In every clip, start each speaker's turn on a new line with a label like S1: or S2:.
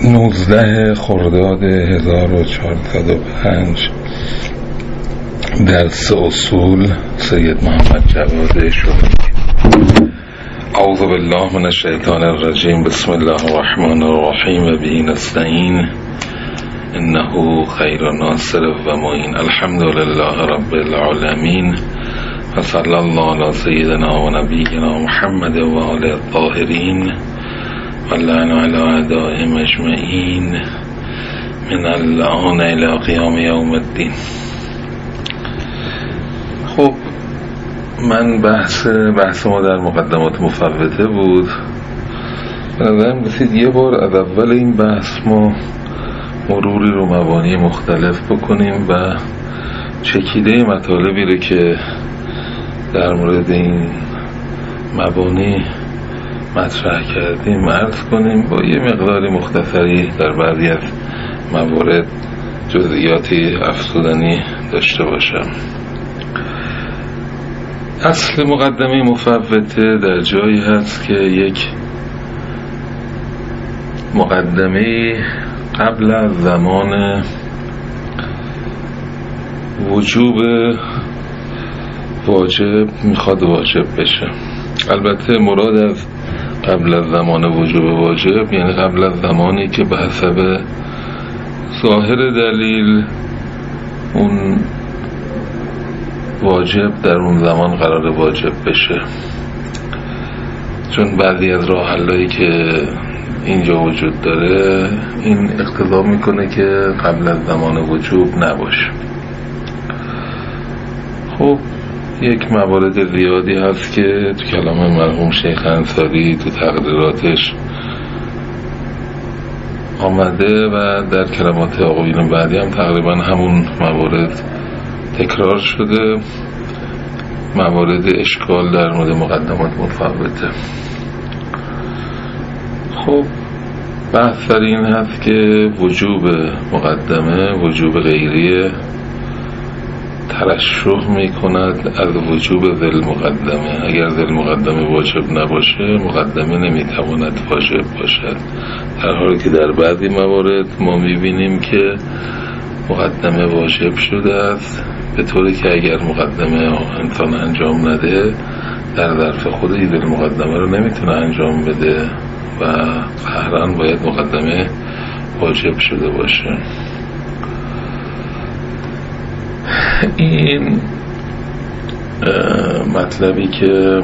S1: 19 خرداد 1405 درس اصول سید محمد جواد شوقی. اعوذ بالله من الشیطان الرجیم. بسم الله الرحمن الرحیم و به نستعین انه خیر ناصر و معین. الحمد لله رب العالمین و صلی الله علی سیدنا و نبینا محمد و آله الطاهرین و لعن علی اعدائهم اجمعین من الآن الی قیام یوم الدین. خب من بحث ما در مقدمات مفوته بود. به نظرم رسید یه بار از اول این بحث ما مروری رو مبانی مختلف بکنیم و چکیده مطالبی رو که در مورد این مبانی مطرح کردیم عرض کنیم، با یه مقداری مختصری در بعضی از موارد جزئیاتی افزودنی داشته باشم. اصل مقدمه مفوته در جایی هست که یک مقدمه قبل از زمان وجوب واجب میخواد واجب بشه. البته مراد از قبل از زمان وجوب واجب یعنی قبل از زمانی که به حسب ظاهر دلیل اون واجب در اون زمان قرار واجب بشه، چون بعضی از راه حلایی که اینجا وجود داره این اقتضا میکنه که قبل از زمان وجوب نباشه. خب یک موارد زیادی هست که تو کلام مرحوم شیخ انصاری تو تقریراتش آمده و در کلمات آقایون بعدی هم تقریبا همون موارد تکرار شده، موارد اشکال در مورد مقدمات مفوته. خب بحث در این هست که وجوب مقدمه وجوب غیری ترشح می کند از وجوب ذل مقدمه. اگر ذل مقدمه واجب نباشه مقدمه نمی تواند واجب باشد، در حالی که در بعضی موارد ما می بینیم که مقدمه واجب شده است، به طوری که اگر مقدمه انسان انجام نده در ظرف خودی ذل مقدمه رو نمی تونه انجام بده و قهرن باید مقدمه واجب شده باشه. این مطلبی که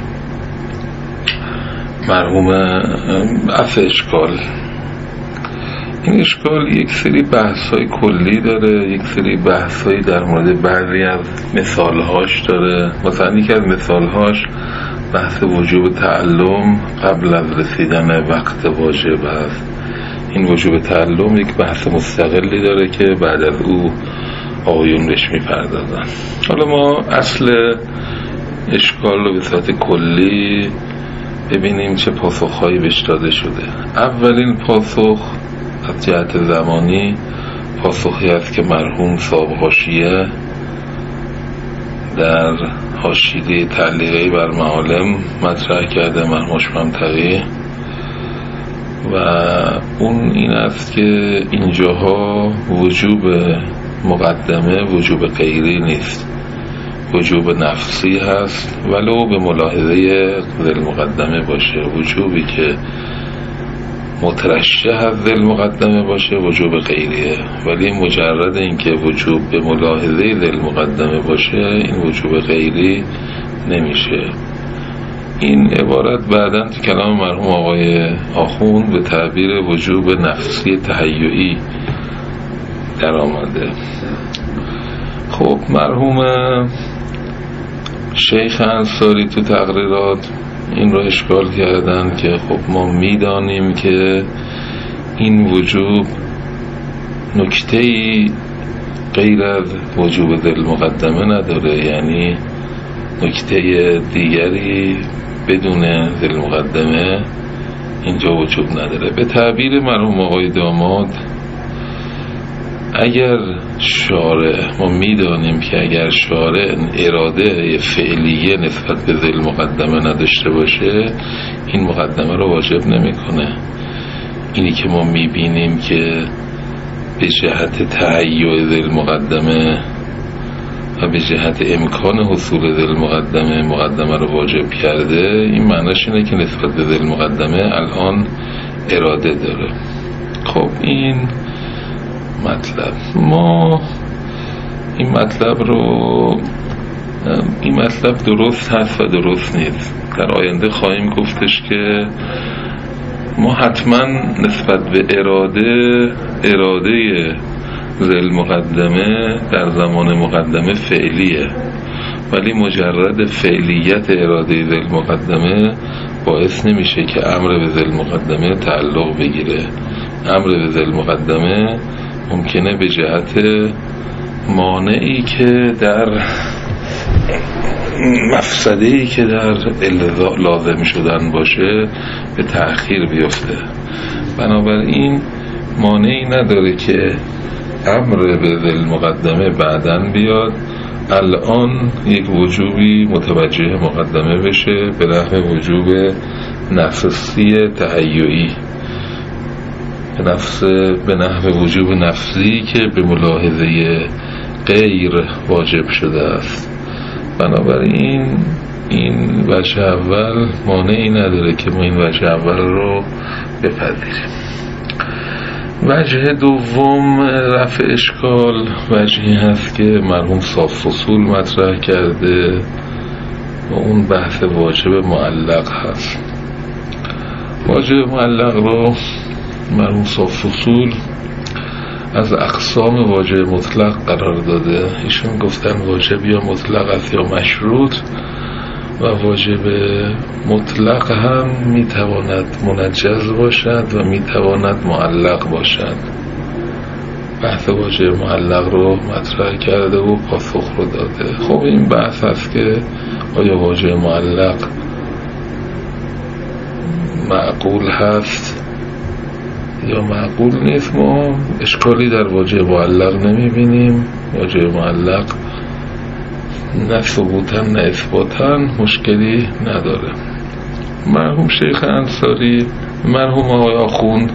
S1: مرحوم اشکال، این اشکال یک سری بحث‌های کلی داره، یک سری بحث‌های در مورد بعضی از مثال‌هاش داره. مثلا یکی از مثال‌هاش بحث وجوب تعلم قبل از رسیدن وقت واجب است. این وجوب تعلم یک بحث مستقلی داره که بعد از او آقایون بهش میپردازن. حالا ما اصل اشکال رو به صورت کلی ببینیم چه پاسخهایی بهش داده شده. اولین پاسخ از جهت زمانی پاسخی است که مرحوم صاحب حاشیه در حاشیه تعلیقی بر معالم مطرح کرده، مرحوم منطقی، و اون این است که اینجاها وجوب مقدمه وجوب غیری نیست، وجوب نفسی هست، ولو به ملاحظه ذل مقدمه باشه. وجوبی که مترشح از ذل مقدمه باشه وجوب غیریه، ولی مجرد اینکه وجوب به ملاحظه ذل مقدمه باشه این وجوب غیری نمیشه. این عبارت بعداً تو کلام مرحوم آقای آخوند به تعبیر وجوب نفسی تهیعی در آمده. خب مرحوم شیخ انصاری تو تقریرات این رو اشکال کردن که خب ما میدانیم که این وجوب نکته‌ای غیر از وجوب ذل مقدمه نداره، یعنی نکته دیگری بدون ذل مقدمه اینجا وجوب نداره. به تعبیر مرحوم آقای داماد اگر شارع، ما میدانیم که اگر شارع اراده فعلیه نسبت به ذل مقدمه نداشته باشه این مقدمه رو واجب نمیکنه. اینی که ما میبینیم که به جهت تهیع ذیل مقدمه و به جهت امکان حصول ذیل مقدمه رو واجب کرده، این معناش اینه که نسبت به ذیل مقدمه الان اراده داره. خب این مطلب، ما این مطلب درست هست و درست نیست. در آینده خواهیم گفتش که ما حتما نسبت به اراده ذیل مقدمه در زمان مقدمه فعلیه، ولی مجرد فعلیت اراده ذیل مقدمه باعث نمیشه که امر به ذیل مقدمه تعلق بگیره. امر به ذیل مقدمه ممکنه به جهت مانعی که در مفسده‌ای که در لازم شدن باشه به تأخیر بیفته. بنابراین مانعی نداره که امر به ذیل مقدمه بعداً بیاد، الان یک وجوبی متوجه مقدمه بشه به نحو وجوب نفسی تهیعی، به نحو وجوب نفسی که به ملاحظه غیر واجب شده است. بنابراین این وجه اول مانعی نداره که ما این وجه اول رو بپذیریم. وجه دوم رفع اشکال وجهی هست که مرحوم صاف اصول مطرح کرده و اون بحث واجب معلق هست. واجب معلق رو مرحوم صاف اصول از اقسام واجب مطلق قرار داده. ایشون گفتن واجب یا مطلق است یا مشروط، و واجب مطلق هم میتواند منجز باشد و میتواند معلق باشد. بحث واجب معلق رو مطرح کرده و پاسخ رو داده. خب این بحث هست که آیا واجب معلق معقول هست یا معقول نیست. ما اشکالی در واجب معلق نمیبینیم. واجب معلق نه ثبوتاً نه اثباتاً مشکلی نداره. مرحوم شیخ انصاری، مرحوم آقای آخوند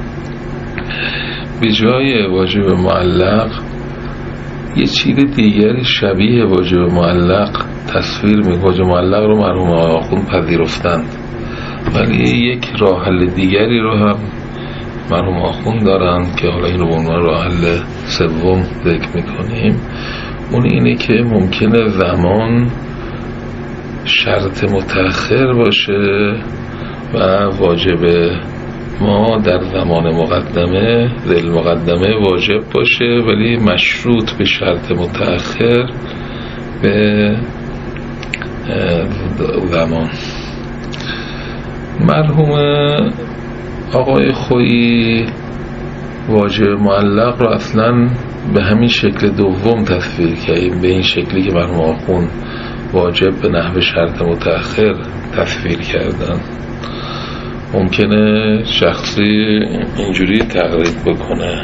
S1: به جای واجب معلق یه چیز دیگری شبیه واجب معلق تصویر می. واجب معلق رو مرحوم آقای آخوند پذیرفتند، ولی یک راه حل دیگری رو هم مرحوم آخوند دارند که حالا این رو به عنوان راه حل سوم ذکر میکنیم. اون اینه که ممکنه زمان شرط متأخر باشه و واجب ما در زمان مقدمه ذیل مقدمه واجب باشه، ولی مشروط به شرط متأخر به زمان. مرحوم آقای خویی واجب معلق رو اصلاً به همین شکل دوم تصویر کردیم، به این شکلی که مرحوم آخوند واجب به نحو شرط متأخر تصویر کردن. ممکنه شخصی اینجوری تقریب بکنه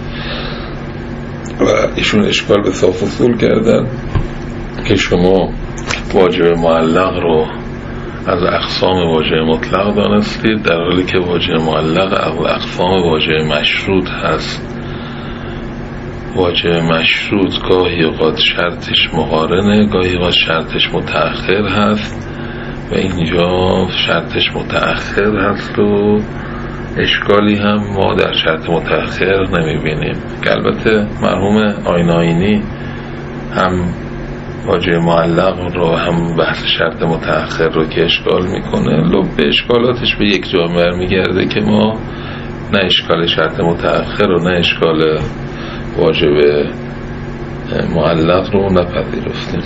S1: و ایشون اشکال به صاف اصول کردن که شما واجب معلق رو از اقسام واجب مطلق دانستید، در حالی که واجب معلق از اقسام واجب مشروط هست. واجب مشروط گاهی اوقات شرطش مقارنه، گاهی اوقات شرطش متأخر هست و اینجا شرطش متأخر هست و اشکالی هم ما در شرط متأخر نمیبینیم. که البته مرحوم آینی هم واجب معلق رو هم بحث شرط متأخر رو که اشکال میکنه، لب اشکالاتش به یک جا برمیگرده که ما نه اشکال شرط متأخر و نه اشکال واجب معلق رو نپذیرفتیم.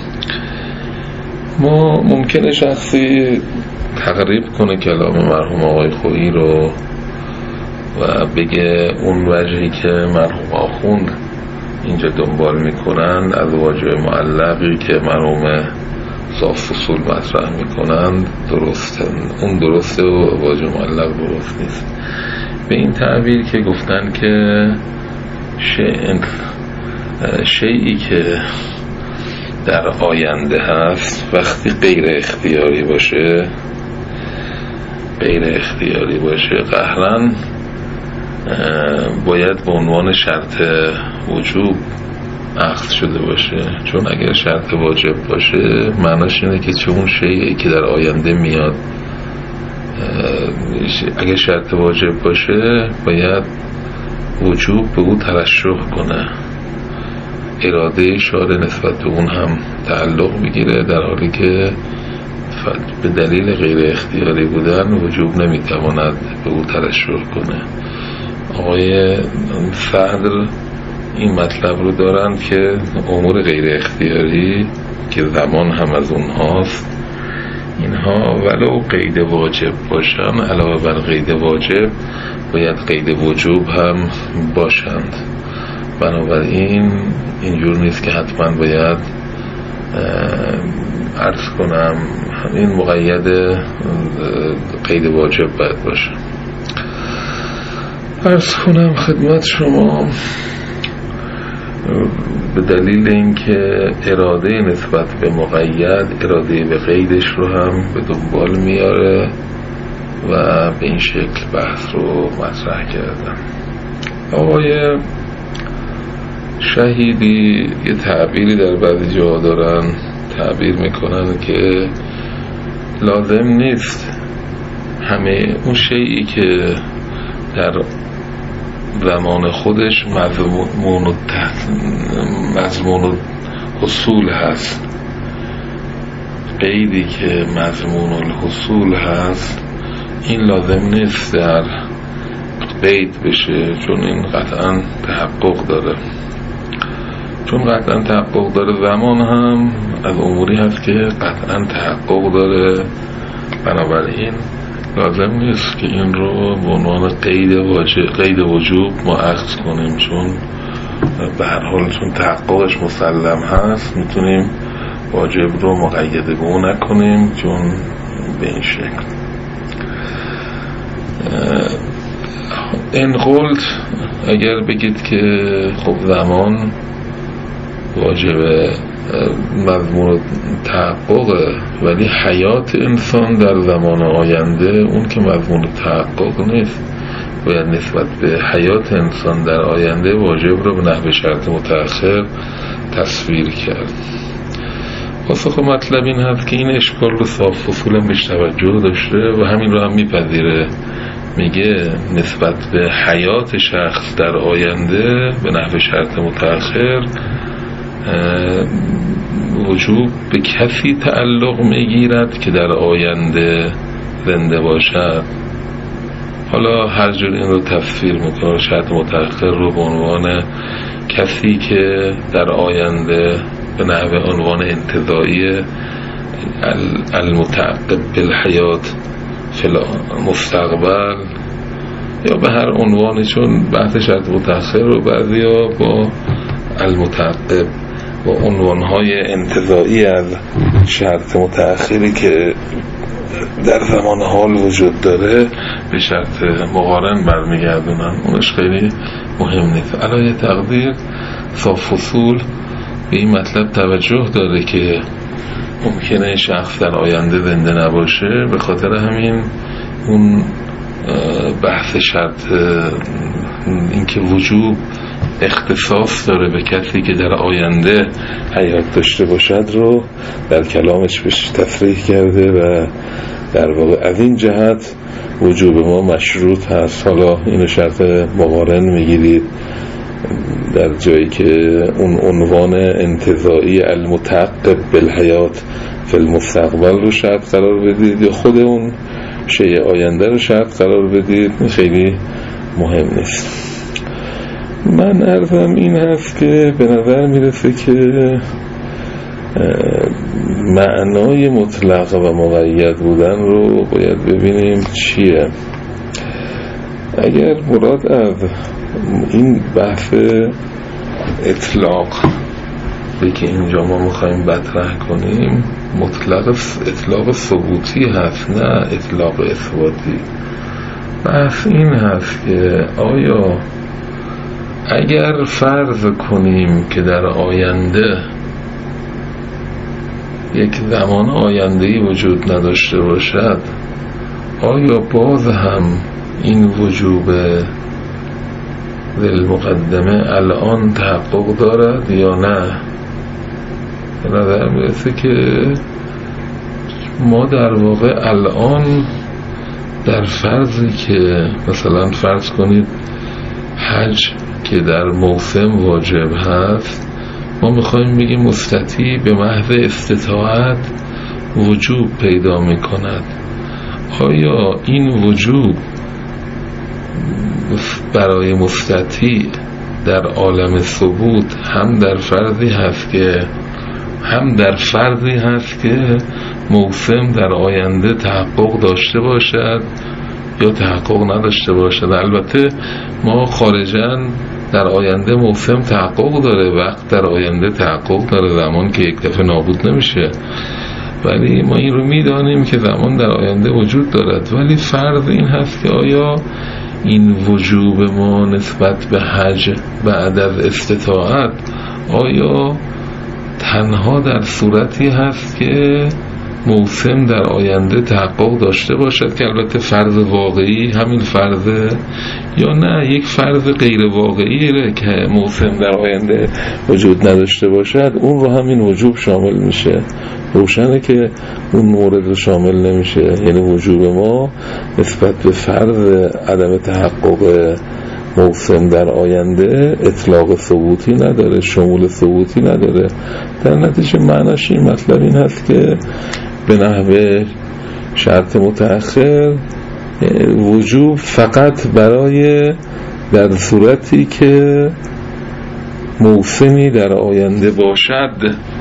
S1: ما ممکنه شخصی تقریب کنه کلام مرحوم آقای خویی رو و بگه اون وجهی که مرحوم آخوند اینجا دنبال میکنن از واجب معلقی که مرحوم صاف اصول مطرح میکنن درستن، اون درسته و واجب معلق درست نیست. به این تعبیر که گفتن که شیئی که در آینده هست وقتی غیر اختیاری باشه غیر اختیاری باشه قهرن باید به عنوان شرط وجوب اخذ شده باشه، چون اگر شرط واجب باشه معناش اینه که چه اون شیئی که در آینده میاد اگر شرط واجب باشه باید وجوب به او ترشح کنه، اراده شارع نسبت به اون هم تعلق بگیره، در حالی که به دلیل غیر اختیاری بودن وجوب نمیتواند به او ترشح کنه. آقای صدر این مطلب رو دارن که امور غیر اختیاری که زمان هم از اونهاست، اینها ولو قید واجب باشن علاوه بر قید واجب باید قید وجوب هم باشند. بنابراین اینجور نیست که حتما باید عرض کنم این مقید قید واجب باید باشه. عرض کنم خدمت شما به دلیل اینکه اراده نسبت به مقید اراده به قیدش رو هم به دنبال میاره و به این شکل بحث رو مطرح کردم. آقای شهیدی یه تعبیری در بعضی جا دارن، تعبیر میکنن که لازم نیست همه اون شیئی که در زمان خودش مضمون الحصول هست، قیدی که مضمون الحصول هست این لازم نیست در قید بشه، چون این قطعا تحقق داره، چون قطعا تحقق داره. زمان هم از اموری هست که قطعا تحقق داره، بنابراین لازم نیست که این رو به عنوان قید وجوب ما اخذ کنیم، چون به هر حال چون تحققش مسلم هست میتونیم واجب رو مقید به اون نکنیم، چون به این شکل این قلت اگر بگید که خب زمان واجب مضمون تحققه ولی حیات انسان در زمان آینده اون که مضمون تحقق نیست، باید نسبت به حیات انسان در آینده واجب رو به نحو شرط متأخر تصویر کرد. پاسخ مطلب این هست که این اشکال رو صاف اصولا بهش توجه داشته و همین رو هم میپذیره، میگه نسبت به حیات شخص در آینده به نحو شرط متأخر وجوب به کسی تعلق میگیرد که در آینده زنده باشد. حالا هر جور این رو تفسیر میکنه، شرط متأخر رو به عنوان کسی که در آینده به نحو عنوان انتزاعی المتعقب بالحیات فی المستقبل یا به هر عنوانی، چون بحث شرط متأخر رو بعضیا با المتعقب و عنوانهای انتزاعی از شرط متأخری که در زمان حال وجود داره به شرط مقارن برمیگردونن، اونش خیلی مهم نیست. علای تقدیر صاف اصول به این مطلب توجه داره که ممکنه شخص در آینده زنده نباشه، به خاطر همین اون بحث شرط اینکه وجوب اختصاص داره به کسی که در آینده حیات داشته باشد رو در کلامش بهش تصریح کرده و در واقع از این جهت وجوب ما مشروط هست. حالا اینو شرط مقارن میگیرید در جایی که اون عنوان انتزاعی المتعقب بالحیات فی المستقبل رو شرط قرار بدید یا خود اون شیء آینده رو شرط قرار بدید، خیلی مهم نیست. من عرضم این هست که به نظر میرسه که معنای مطلق و مقید بودن رو باید ببینیم چیه. اگر مراد از این بحث اطلاق به که اینجا ما میخواییم مطرح کنیم اطلاق ثبوتی هست، نه اطلاق اثباتی. بحث این هست که آیا اگر فرض کنیم که در آینده یک زمان آینده‌ای وجود نداشته باشد آیا باز هم این وجوب للمقدمه الان تحقق دارد یا نه؟ به نظر میرسه که ما در واقع الان در فرضی که مثلا فرض کنید حج که در موسم واجب هست، ما میخوایم بگیم مستطیع به محض استطاعت وجوب پیدا میکند. آیا این وجوب برای مستطیع در عالم ثبوت هم در فرضی هست که موسم در آینده تحقق داشته باشد یا تحقق نداشته باشد؟ البته ما خارجاً در آینده موسم تحقق داره، وقت در آینده تحقق داره، زمان که یک دفعه نابود نمیشه، ولی ما این رو میدانیم که زمان در آینده وجود دارد. ولی فرض این هست که آیا این وجوب ما نسبت به حج بعد از استطاعت آیا تنها در صورتی هست که موسم در آینده تحقق داشته باشد که البته فرض واقعی همین فرضه، یا نه یک فرض غیر واقعی که موسم در آینده وجود نداشته باشد اون رو همین وجوب شامل میشه؟ روشنه که اون مورد رو شامل نمیشه. یعنی وجوب ما نسبت به فرض عدم تحقق موسم در آینده اطلاق ثبوتی نداره، شمول ثبوتی نداره. در نتیجه معناش این مطلب این هست که به نحوه شرط متأخر وجوب فقط برای در صورتی که موسمی در آینده باشد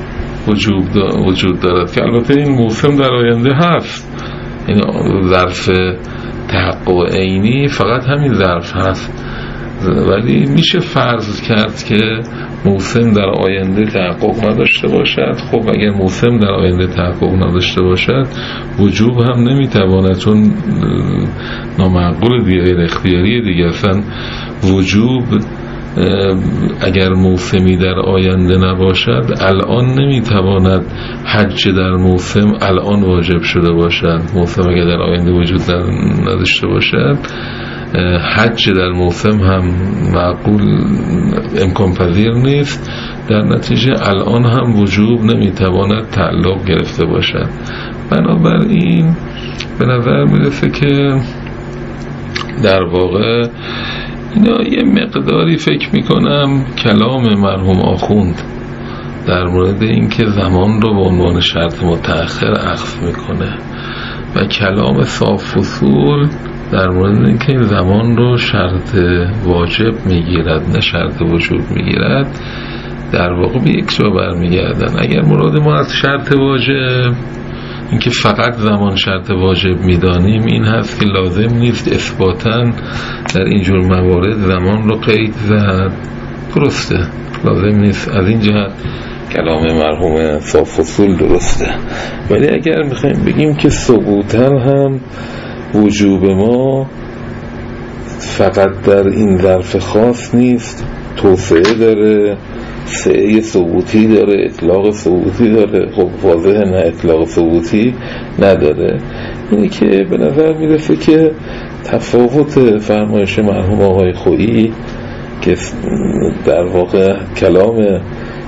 S1: وجود دارد، که البته این موسم در آینده هست. این ظرف تحقق عینی فقط همین ظرف هست، ولی میشه فرض کرد که موسم در آینده تحقق نداشته باشد. خب اگر موسم در آینده تحقق نداشته باشد وجوب هم نمیتواند، چون نامعقول دیگه، غیر اختیاری دیگه. اصلا وجوب اگر موسمی در آینده نباشد الان نمیتواند حج در موسم الان واجب شده باشد. موسم اگر در آینده وجود نداشته باشد حج در موسم هم معقول امکان پذیر نیست. در نتیجه الان هم وجوب نمیتواند تعلق گرفته باشد. بنابراین به نظر میرسه که در واقع اینا یه مقداری فکر میکنم کلام مرحوم آخوند در مورد اینکه زمان رو به عنوان شرط متأخر اخذ میکنه و کلام صاف اصول در مورد اینکه این زمان رو شرط واجب میگیرد نه شرط وجوب میگیرد در واقع به یک جا برمیگردن. اگر مراد ما از شرط واجب اینکه فقط زمان شرط واجب میدانیم این هست که لازم نیست اثباتاً در اینجور موارد زمان رو قید زد، درسته، لازم نیست. از این جهت کلام مرحوم صاف اصول درسته. ولی اگر میخوایم بگیم که ثبوتاً هم وجوب ما فقط در این ظرف خاص نیست، توسعه داره، سعی ثبوتی داره، اطلاق ثبوتی داره. خب واضحه نه اطلاق ثبوتی نداره. اینی که به نظر میرسه که تفاوت فرمایش مرحوم آقای خویی که در واقع کلام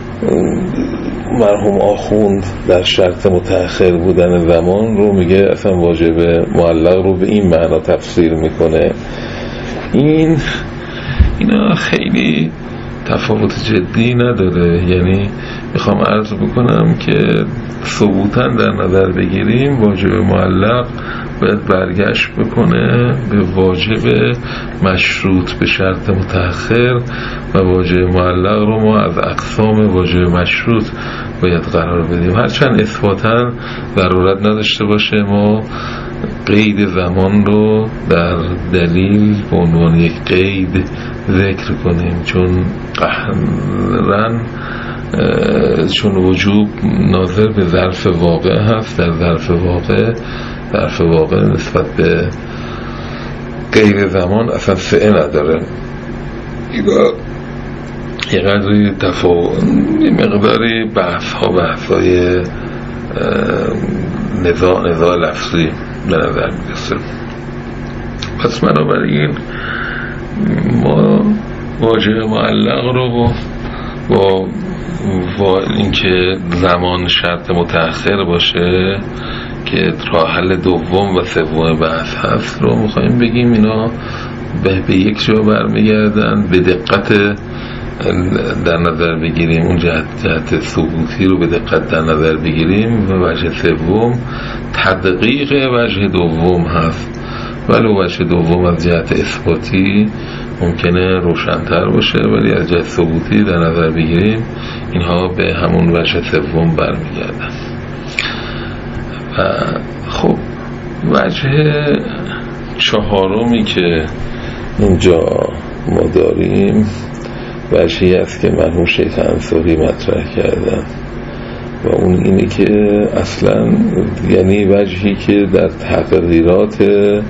S1: مرحوم آخوند در شرط متأخر بودن زمان رو میگه اصلا واجب معلق رو به این معنا تفسیر میکنه. اینا خیلی تفاوت جدی نداره. یعنی میخوام عرض بکنم که ثبوتاً در نظر بگیریم واجب معلق باید برگشت بکنه به واجب مشروط به شرط متأخر و واجب معلق رو ما از اقسام واجب مشروط باید قرار بدیم. هرچند اثباتاً ضرورت نداشته باشه ما قید زمان رو در دلیل به عنوان یک قید ذکر کنیم، چون وجوب ناظر به ظرف واقع هست. در ظرف واقع نسبت به غیر زمان اصلا سعه نداره. یه قدری یه مقداری بحث‌های نزاع لفظی به نظر میرسه. پس بنابراین ما واژه معلق رو با اینکه زمان شرط متأخر باشه که راه حل دوم و سوم بحث هست رو میخوایم بگیم اینا به یک جا برمیگردن، به دقت در نظر بگیریم اون جهت ثبوتی رو به دقت در نظر بگیریم و وجه سوم تدقیق وجه دوم هست، ولو وجه دوم از جهت اثباتی ممکنه روشن‌تر باشه ولی از جهت ثبوتی در نظر بگیریم اینها به همون وجه سوم برمیگردن. و خب وجه چهارمی که اینجا ما داریم وجهی است که مرحوم شیخ انصاری مطرح کردن و اون اینه که اصلا یعنی وجهی که در تقریرات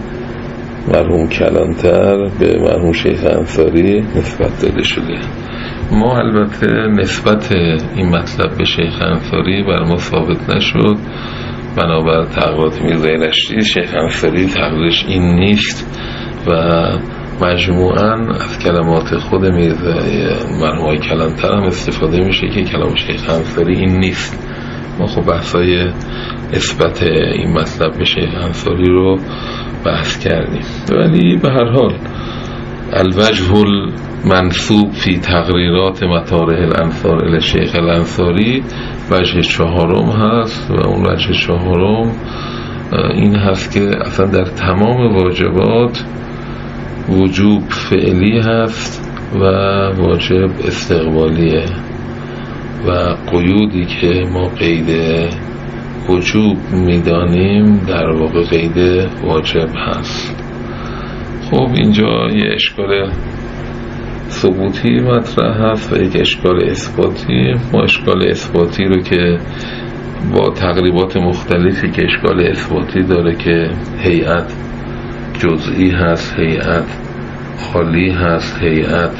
S1: مرحوم کلانتر به مرحوم شیخ انصاری نسبت داده شده. ما البته نسبت این مطلب به شیخ انصاری بر ما ثابت نشد، بنابر تقریرات میرزای رشتی شیخ انصاری تقریرش این نیست و مجموعاً از کلمات خود میرزای مرحوم کلانتر هم استفاده میشه که کلام شیخ انصاری این نیست. ما خب بحثای اثبات این مطلب به شیخ انصاری رو بحث کردیم، ولی به هر حال الوجه المنسوب فی تقریرات مطارح الانصار الی شیخ الانصاری وجه چهارم هست و اون وجه چهارم این هست که اصلا در تمام واجبات وجوب فعلی هست و واجب استقبالیه و قیودی که ما قید وجوب میدانیم در واقع قید واجب هست. خب اینجا یه اشکال ثبوتی مطرح هست و یک اشکال اثباتی. ما اشکال اثباتی رو که با تقریبات مختلفی که اشکال اثباتی داره که هیئت جزئی هست، هیئت خالی هست، هیئت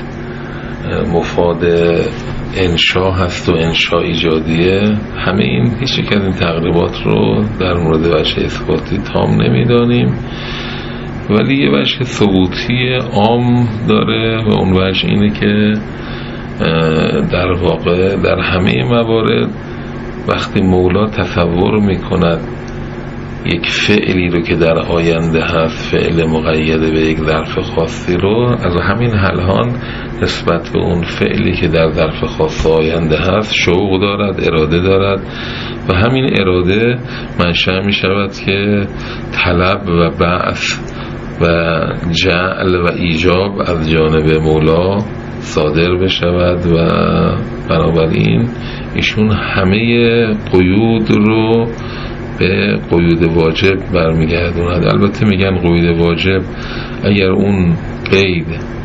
S1: مفاد انشا هست و انشا ایجادیه، همه این هیچ یک از این تقریبات رو در مورد وجه اثباتی تام نمیدانیم، ولی یه وجه ثبوتی عام داره و اون وجه اینه که در واقع در همه موارد وقتی مولا تصور میکند یک فعلی رو که در آینده هست، فعل مقید به یک ظرف خاصی رو، از همین الان نسبت به اون فعلی که در ظرف خاص آینده هست شوق دارد، اراده دارد و همین اراده منشأ می شود که طلب و بعث و جعل و ایجاب از جانب مولا صادر بشود و بنابراین ایشون همه قیود رو به قیود واجب برمیگردوند. البته میگن قیود واجب اگر اون قید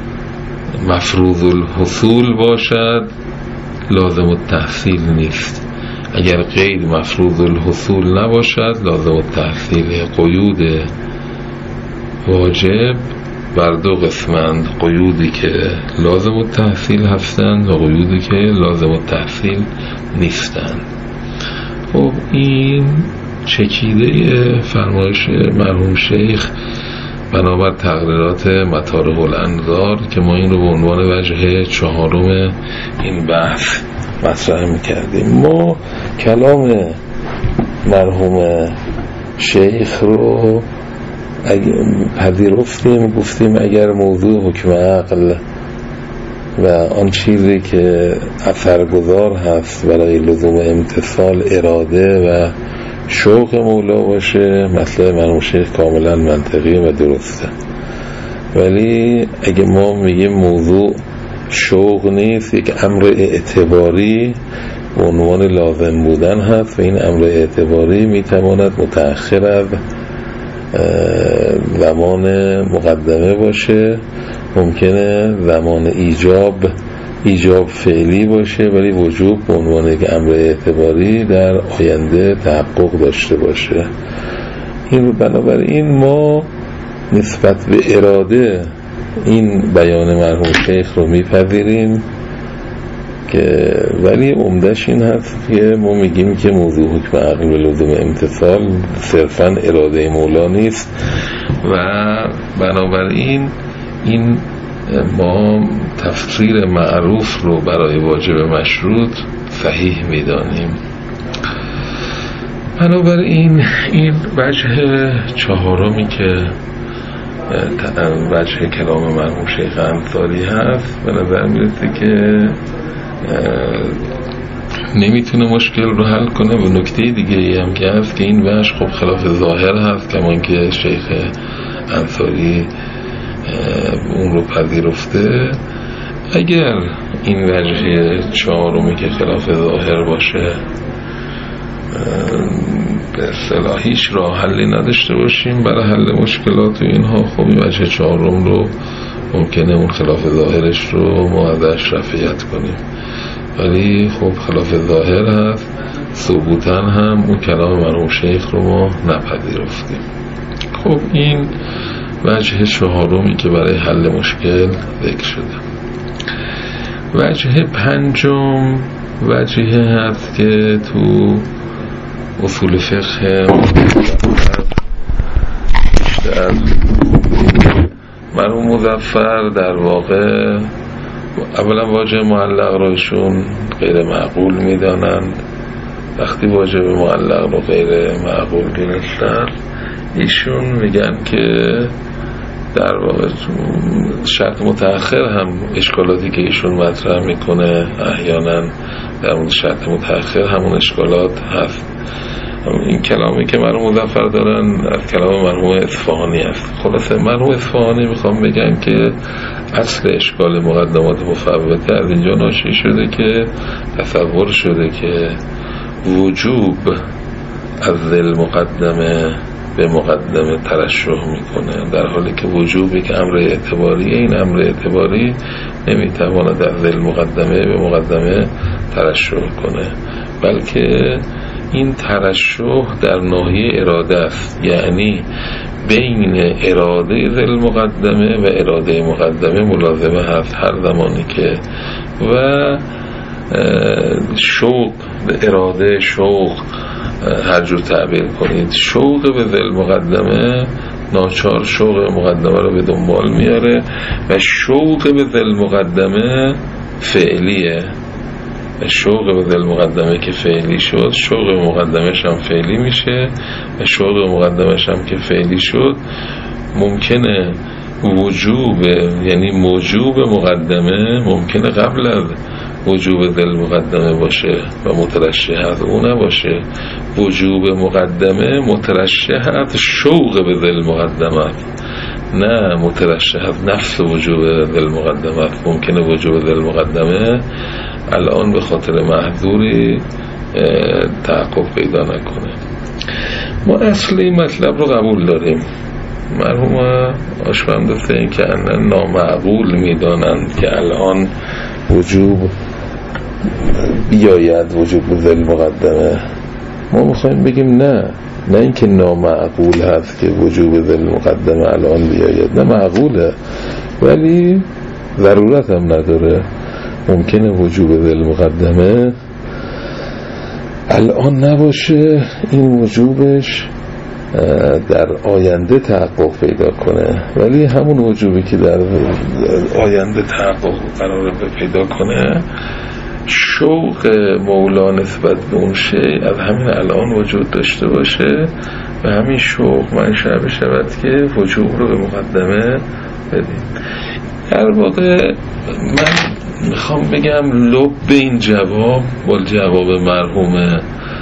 S1: مفروض الحصول باشد لازم التحصیل نیست، اگر قید مفروض الحصول نباشد لازم التحصیل. قیود واجب بر دو قسمند، قیودی که لازم التحصیل هستند و قیودی که لازم التحصیل نیستند. خب این چکیده فرمایش مرحوم شیخ بنابر تقریرات مطارح الانظار که ما این رو به عنوان وجه چهارم این بحث مطرح میکردیم. ما کلام مرحوم شیخ رو پذیرفتیم، گفتیم اگر موضوع حکم عقل و آن چیزی که اثرگذار هست برای لزوم امتثال اراده و شوق مولا باشه، مطلب مرحوم شیخ کاملا منطقی و درسته، ولی اگه ما میگیم موضوع شوق نیست، یک امر اعتباری به عنوان لازم بودن هست و این امر اعتباری میتواند متأخر از زمان مقدمه باشه، ممکنه زمان ایجاب فعلی باشه ولی وجوب به عنوان یک امر اعتباری در آینده تحقق داشته باشه. این بنابراین ما نسبت به اراده این بیان مرحوم شیخ رو میپذیریم که ولی عمدش این هست که ما میگیم که موضوع حکم عقل به لزوم امتثال صرفا اراده مولا نیست و بنابراین این ما تفسیر معروف رو برای واجب مشروط صحیح میدانیم. بنابراین این وجه چهارمی که وجه کلام مرحوم شیخ انصاری هست به نظر میرسه که نمیتونه مشکل رو حل کنه. و نکته دیگه ای هم که هست که این وجه خب خلاف ظاهر هست، کمان که شیخ انصاری اون رو پذیرفته. اگر این وجه چهارمی که خلاف ظاهر باشه به اصطلاح هیچ راه حلی نداشته باشیم برای حل مشکلات و اینها، خب این وجه چهارم رو ممکنه اون خلاف ظاهرش رو ما ازش رفعیت کنیم، ولی خب خلاف ظاهر هست، ثبوتاً هم اون کلام مرحوم شیخ رو ما نپذیرفتیم. خب این وجه چهارمی که برای حل مشکل ذکر شده. وجه پنجم وجه هست که تو اصول فقه بیشتر مرحوم مظفر در واقع اولا واجب معلق رو ایشون غیر معقول میدانند. وقتی واجب معلق رو غیر معقول گرفتن ایشون میگن که در واقع شرط متأخر هم اشکالاتی که ایشون مطرح میکنه احیانا در مورد شرط متأخر همون اشکالات هست. این کلامی که مرحوم مظفر دارن از کلام مرحوم اصفهانی است. خلاصه مرحوم اصفهانی میخوام بگن که اصل اشکال مقدمات مفوته از اینجا ناشی شده که تصور شده که وجوب از ذل مقدمه به مقدمه ترشح میکنه، در حالی که وجوبی که امر اعتباریه، این امر اعتباری نمیتواند از ذل مقدمه به مقدمه ترشح کنه، بلکه این ترشح در ناحیه اراده است، یعنی بین اراده ذل مقدمه و اراده مقدمه ملازمه هست. هر زمانی که و شوق اراده شوق هر جور تعبیر کنید، شوق به ذل مقدمه ناچار شوق مقدمه رو به دنبال میاره و شوق به ذل مقدمه فعلیه. شوق به ذل مقدمه که فعلی شد، شوق مقدمش هم فعلی میشه و شوق مقدمش هم که فعلی شد ممکنه وجوب، یعنی موجوب مقدمه ممکنه قبل از وجوب ذل مقدمه باشه و مترشح از اون نباشه. وجوب مقدمه مترشح از شوق به ذل مقدمه، نه مترشح از نفس وجوب ذل مقدمه. ممکنه وجوب ذل مقدمه الان به خاطر محظوری تحقق پیدا نکنه. ما اصل این مطلب رو قبول داریم. مرحوم آشفندسته این که نامعقول میدانند که الان وجوب بیاید وجوب ذل مقدمه. ما میخوایم بگیم نه اینکه نامعقول هست که وجوب ذل مقدمه الان بیاید، نه معقوله ولی ضرورت هم نداره. ممکنه وجوب ذل مقدمه الان نباشه، این وجوبش در آینده تحقق پیدا کنه، ولی همون وجوبی که در آینده تحقق قراره پیدا کنه شوق مولا نسبت به اون شی از همین الان وجود داشته باشه و همین شوق منشأ بشود که وجوب رو به مقدمه بدیم. در واقع من میخوام بگم لب این جواب با جواب مرحوم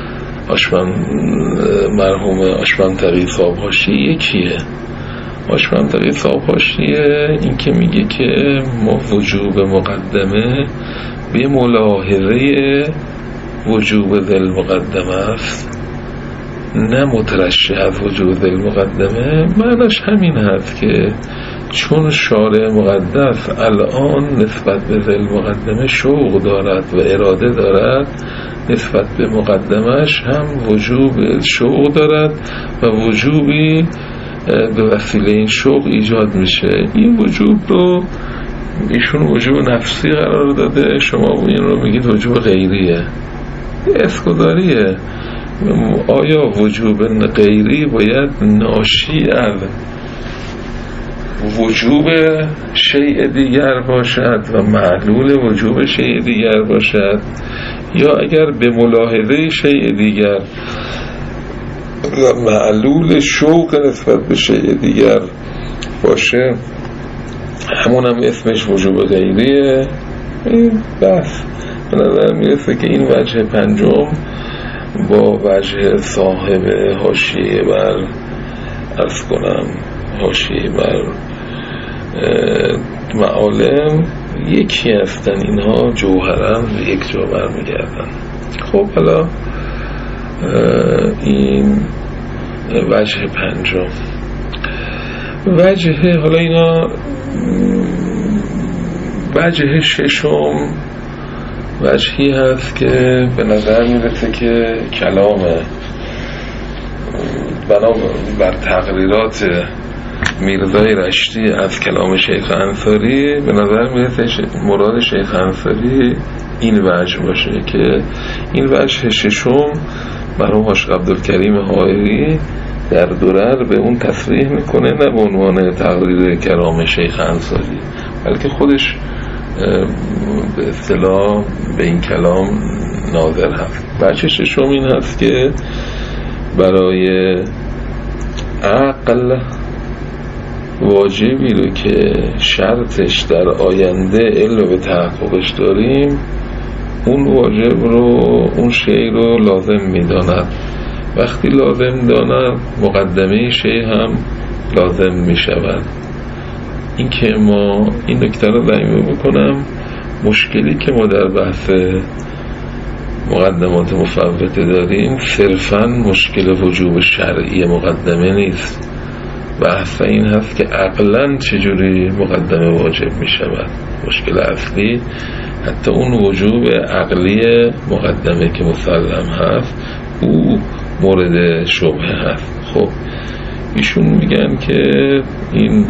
S1: آشپنتقی صاحب حاشیه یکیه. آشپنتقی صاحب حاشیه این که میگه که ما وجوب مقدمه به ملاحظه وجوب ذل مقدمه است، نه مترشح از وجوب ذل مقدمه. معناش همین هست که چون شارع مقدس الان نسبت به ذل مقدمه شوق دارد و اراده دارد، نسبت به مقدمش هم وجوب شوق دارد و وجوبی به وسیله این شوق ایجاد میشه. این وجوب رو ایشون وجوب نفسی قرار داده، شما این رو میگید وجوب غیریه. اسکوداریه. آیا وجوب غیری باید ناشی از وجوب شیء دیگر باشد و معلول وجوب شیء دیگر باشد، یا اگر به ملاحظه شیء دیگر و معلول شوق نسبت به شیء دیگر باشه همون هم اسمش وجوب غیریه؟ این بس به نظر میرسه که این وجه پنجم با وجه صاحب حاشیه بر عرض کنم حاشیه بر معالم یکی هستن، اینها جوهرن به یک جا برمیگردن. خب حالا این وجه پنجم. وجه حالا اینا وجه ششم وجهی هست که به نظر میرسه که کلام بر تقریرات میرزای رشتی از کلام شیخ انصاری به نظر میرسه مراد شیخ انصاری این وجه باشه که این وجه ششم مرحوم حاج عبدالکریم حائری در درر به اون تصریح میکنه، نه به عنوان تقریر کلام شیخ انصاری بلکه خودش به اصطلاح به این کلام ناظر هست. وجه ششم این هست که برای عقل واجبی رو که شرطش در آینده علم به تحققش داریم اون واجب رو اون شیء رو لازم میداند. وقتی لازم داند مقدمه شیء هم لازم میشود. این که ما این نکته رو ضمیمه بکنم، مشکلی که ما در بحث مقدمات مفوته داریم صرفاً مشکل وجوب شرعی مقدمه نیست. بحث این هست که عقلاً چجوری مقدمه واجب می شود. مشکل اصلی حتی اون وجوب عقلی مقدمه که مسلم هست او مورد شبهه هست. خب ایشون میگن که این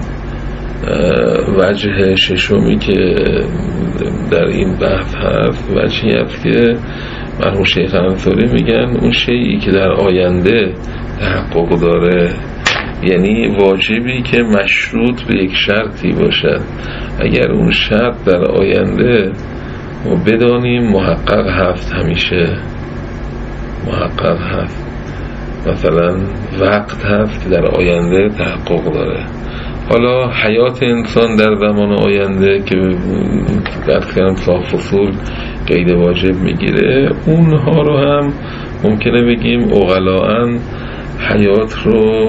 S1: وجه ششمی که در این بحث هست وجهی هست که مرحوم شیخ انصاری میگن اون شیئی که در آینده تحقق داره، یعنی واجبی که مشروط به یک شرطی باشد، اگر اون شرط در آینده ما بدانیم محقق هست، همیشه محقق هست، مثلا وقت هست که در آینده تحقق داره. حالا حیات انسان در زمان آینده که درس کردم صاحب فصول قید واجب میگیره، اونها رو هم ممکنه بگیم عقلاً حیات رو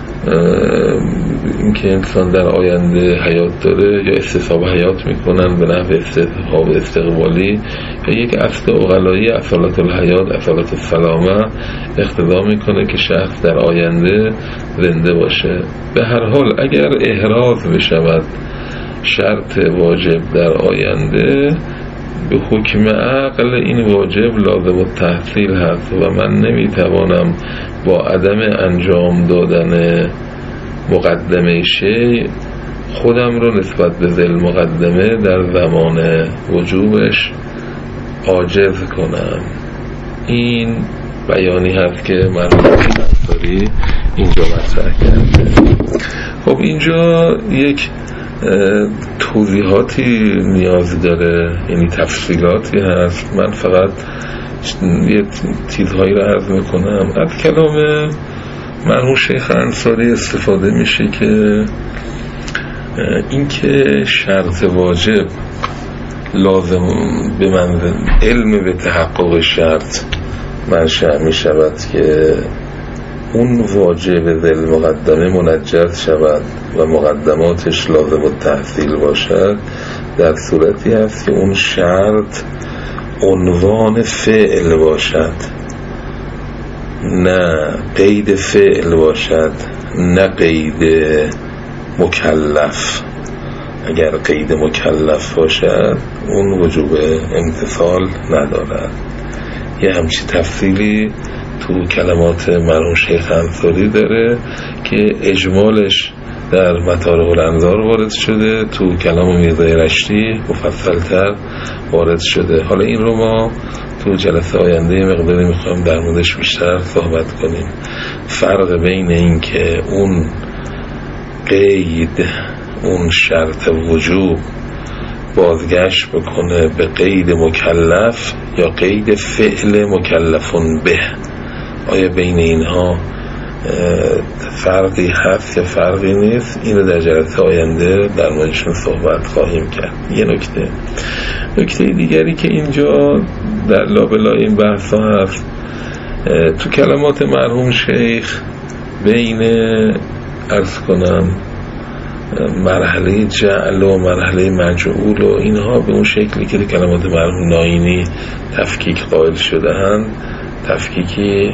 S1: اینکه انسان در آینده حیات داره یا استصحاب حیات میکنن به نحو استصحاب استقبالی، یا یک اصل عقلایی اصالت الحیات اصالت السلامه اقتضا میکنه که شخص در آینده زنده باشه. به هر حال اگر احراز بشود شرط واجب در آینده، به حکم عقل این واجب لازم التحصیل هست و من نمیتوانم با عدم انجام دادن مقدمه شیء خودم رو نسبت به ذل مقدمه در زمان وجوبش عاجز کنم. این بیانی هست که مرحوم انصاری اینجا مطرح کرده. خب اینجا یک توضیحاتی نیاز داره، یعنی تفصیلاتی هست. من فقط یه چیزهایی رو عرض میکنم. از کلام مرحوم شیخ انصاری استفاده میشه که این که شرط واجب لازم به منزل علم به تحقق شرط منشأ میشود که اون واجب ذل مقدمه منجز شود و مقدماتش لازم التحصیل باشد در صورتی هست که اون شرط عنوان فعل باشد، نه قید فعل باشد، نه قید مکلف. اگر قید مکلف باشد اون وجوب امتثال ندارد. یه همچی تفصیلی تو کلمات مرحوم شیخ انصاری داره که اجمالش در مطالب الانظار وارد شده، تو کلام میرزای رشتی مفصل‌تر وارد شده. حالا این رو ما تو جلسه آینده مقداری میخوایم در موردش بیشتر صحبت کنیم. فرق بین این که اون قید، اون شرط وجوب بازگشت بکنه به قید مکلف یا قید فعل مکلفون به، آیا بین اینها فرقی هست یا فرقی نیست؟ اینو در جلسه آینده در موردشون صحبت خواهیم کرد. یه نکته دیگری که اینجا در لابلای این بحث ها هست، تو کلمات مرحوم شیخ بین عرض کنم مرحله جعل و مرحله مجعول و اینها به اون شکلی که کلمات مرحوم ناینی تفکیک قائل شده هن، تفکیکی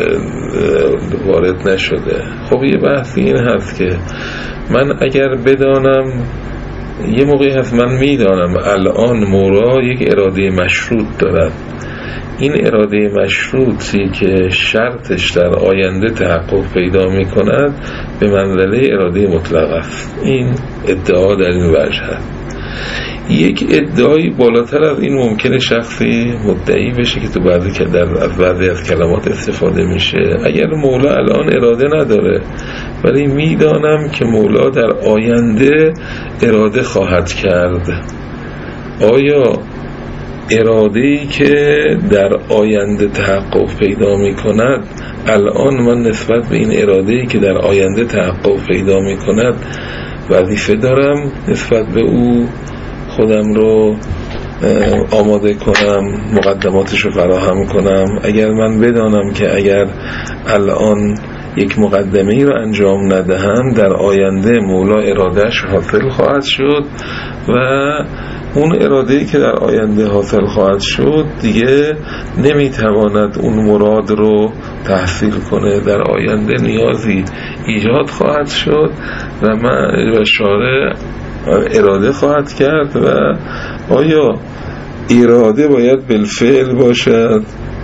S1: وارد نشده. خب یه بحثی این هست که من اگر بدانم، یه موقعی هست من میدانم الان مورا یک اراده مشروط دارد، این اراده مشروطی که شرطش در آینده تحقق پیدا می کند به منزله اراده مطلق است. این ادعا در این وجه هست. یک ادعای بالاتر از این ممکنه شخصی مدعی بشه که تو بعضی از کلمات استفاده میشه. اگر مولا الان اراده نداره ولی میدانم که مولا در آینده اراده خواهد کرد، آیا اراده‌ای که در آینده تحقق پیدا می‌کند الان من نسبت به این اراده‌ای که در آینده تحقق پیدا می‌کند وظیفه دارم نسبت به او خودم رو آماده کنم، مقدماتش رو فراهم کنم؟ اگر من بدانم که اگر الان یک مقدمه‌ای رو انجام ندهم در آینده مولا ارادهش حاصل خواهد شد و اون اراده‌ای که در آینده حاصل خواهد شد دیگه نمیتواند اون مراد رو تحصیل کنه، در آینده نیازی ایجاد خواهد شد و شارع اراده خواهد کرد. و آیا اراده باید بالفعل باشد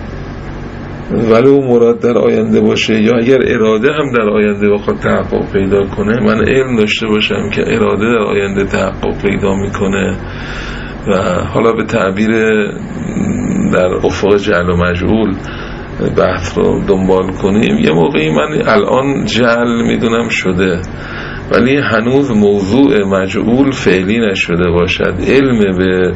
S1: ولو مراد در آینده باشه، یا اگر اراده هم در آینده بخواد تحقق پیدا کنه من علم داشته باشم که اراده در آینده تحقق پیدا میکنه و حالا به تعبیر در افق جعل و مجعول بحث رو دنبال کنیم، یه موقعی من الان جعل میدونم شده ولی هنوز موضوع مجعول فعلی نشده باشد، علم به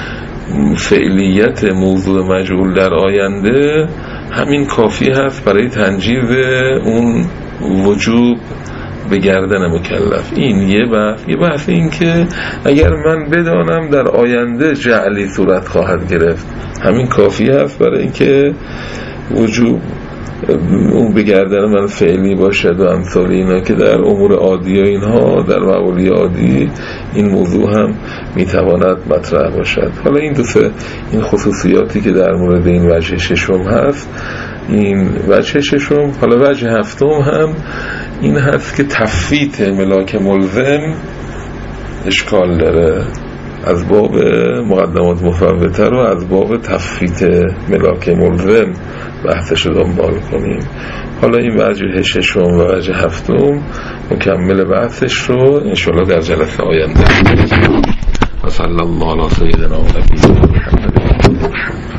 S1: فعلیت موضوع مجعول در آینده همین کافی هست برای تنجیز اون وجوب به گردن مکلف. این یه بحث این که اگر من بدانم در آینده جعلی صورت خواهد گرفت همین کافی هست برای اینکه وجوب اون به گردن من فعلی باشد و امثال اینا که در امور عادی و اینها در موالی عادی این موضوع هم میتواند مطرح باشد. حالا این خصوصیاتی که در مورد این وجه ششم هست، این وجه ششم. حالا وجه هفتم هم این هست که تفویت ملاک ملزم اشکال داره، از باب مقدمات مفوته رو از باب تفویت ملاک ملزم بحثش رو دنبال کنیم. حالا این وجه ششم و وجه هفتم مکمل بحثش رو انشاءالله در جلسه آینده. و صلی الله علی سیدنا و نبینا محمد.